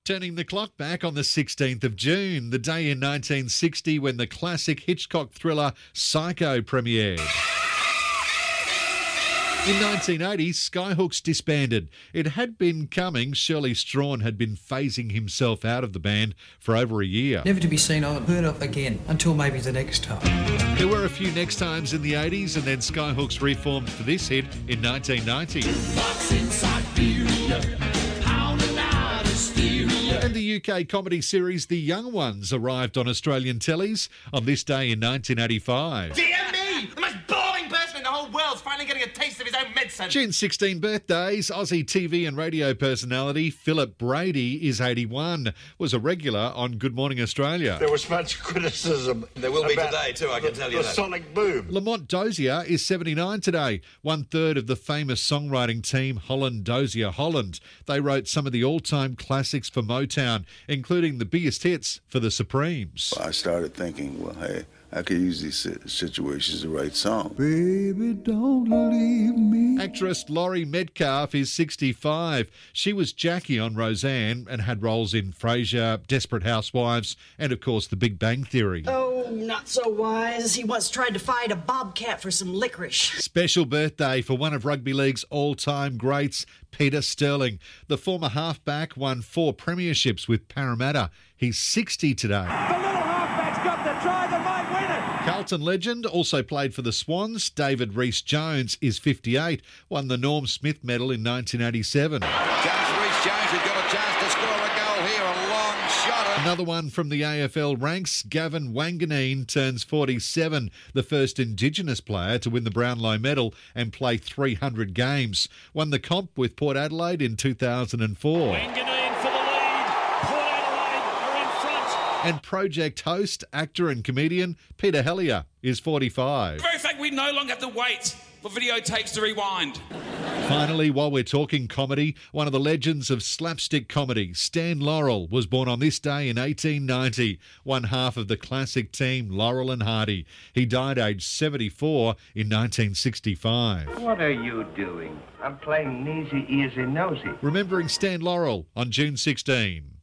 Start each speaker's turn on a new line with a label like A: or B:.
A: Turning the clock back on the 16th of June, the day in 1960 when the classic Hitchcock thriller Psycho premiered. In 1980, Skyhooks disbanded. It had been coming. Shirley Strawn had been phasing himself out of the band for over a year.
B: Never to be seen or heard of again, until maybe the next time.
A: There were a few next times in the 80s, and then Skyhooks reformed for this hit in 1990. And the UK comedy series The Young Ones arrived on Australian tellies on this day in 1985.
C: Dear me! The most boring person in the whole world's finally getting a taste of his own medicine.
A: June 16 birthdays. Aussie TV and radio personality Philip Brady is 81. Was a regular on Good Morning Australia.
D: There was much criticism.
E: There will be today too, I can tell you
D: the
E: that.
D: sonic boom.
A: Lamont Dozier is 79 today, 1/3 of the famous songwriting team Holland Dozier Holland. They wrote some of the all-time classics for Motown, including the biggest hits for the Supremes.
F: I started thinking, well, hey, I could use these situations to write songs.
G: Baby, don't leave me.
A: Actress Laurie Metcalf is 65. She was Jackie on Roseanne and had roles in Frasier, Desperate Housewives, and of course The Big Bang Theory.
H: Oh, not so wise. He once tried to fight a bobcat for some licorice.
A: Special birthday for one of rugby league's all-time greats, Peter Sterling. The former halfback won 4 premierships with Parramatta. He's 60 today.
I: The little halfback's got the try that might win it.
A: Carlton legend, also played for the Swans, David Rhys-Jones is 58, won the Norm Smith Medal in 1987.
E: James Rhys-Jones has got a chance to score a goal here, a long shot.
A: Another one from the AFL ranks, Gavin Wanganeen turns 47, the first Indigenous player to win the Brownlow Medal and play 300 games. Won the comp with Port Adelaide in 2004.
I: Wanganeen for the lead. Port Adelaide are in front.
A: And project host, actor and comedian Peter Hellier is 45.
J: The very fact we no longer have to wait for videotapes to rewind.
A: Finally, while we're talking comedy, one of the legends of slapstick comedy, Stan Laurel, was born on this day in 1890, one half of the classic team Laurel and Hardy. He died aged 74 in 1965.
K: What are you doing? I'm playing Neasy Easy Nosy.
A: Remembering Stan Laurel on June 16.